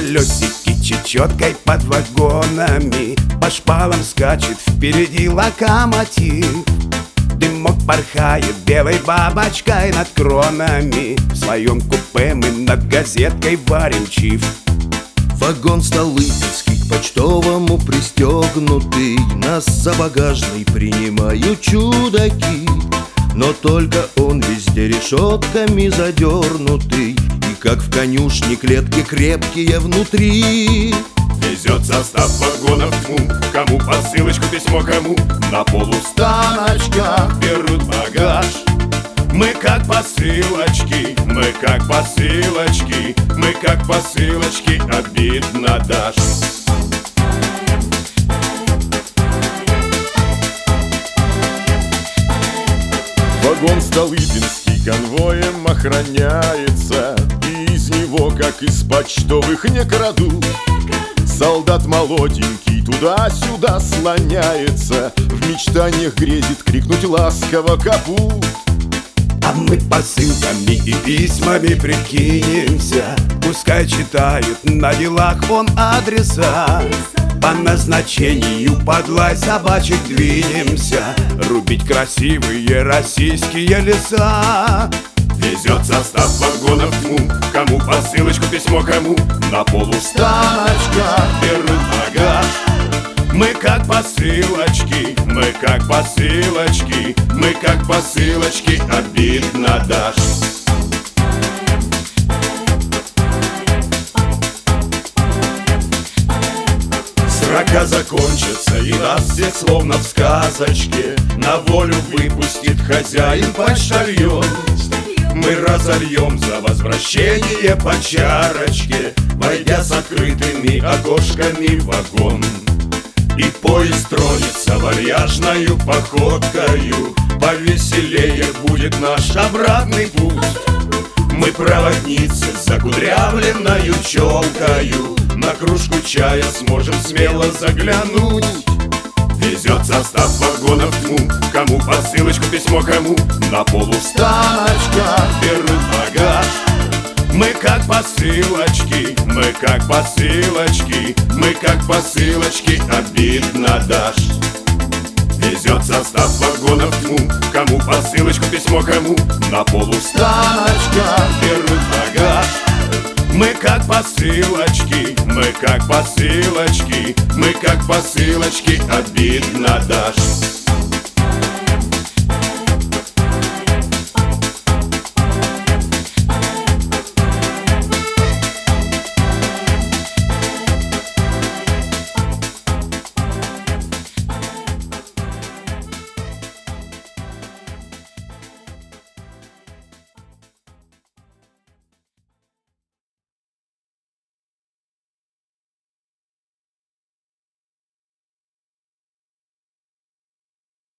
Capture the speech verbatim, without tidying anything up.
Колесики чечеткой под вагонами, по шпалам скачет впереди локомотив. Дымок порхает белой бабочкой над кронами. В своем купе мы над газеткой варим чиф. Вагон Столыпинский к почтовому пристегнутый. Нас за багажный принимают чудаки. Но только он везде решетками задернутый, и как в конюшне клетки крепкие внутри. Везет состав вагонов тьму, кому посылочку, письмо кому. На полустаночках берут багаж. Мы как посылочки, мы как посылочки, мы как посылочки, обидно дашь. Вагон Столыпинский конвоем охраняется, и из него, как из почтовых, не крадут. Солдат молоденький туда-сюда слоняется, в мечтаниях грезит крикнуть ласково капут. А мы посылками и письмами прикинемся, пускай читают на делах вон адреса. По назначению под лай собачек двинемся, рубить красивые российские леса. Везет состав вагонов тьму, кому посылочку, письмо кому. На полустаночках берут багаж. Мы как посылочки, мы как посылочки, мы как посылочки, обидно дашь. Срока закончится, и нас всех словно в сказочке на волю выпустит хозяин почтальон. Мы разольем за возвращение по чарочке, войдя с открытыми окошками в вагон. И поезд тронется вальяжною походкою, повеселее будет наш обратный путь. Мы проводницы с закудрявленною челкою, на кружку чая сможем смело заглянуть. Везет состав вагонов тьму, кому посылочку, письмо кому. На полустаночках берут багаж. Мы как посылочки, мы как посылочки, мы как посылочки, обидно дашь. Везет состав вагонов тьму, кому посылочку, письмо кому. На полустаночках берут багаж. Мы как посылочки, мы как посылочки, мы как посылочки, обидно дашь.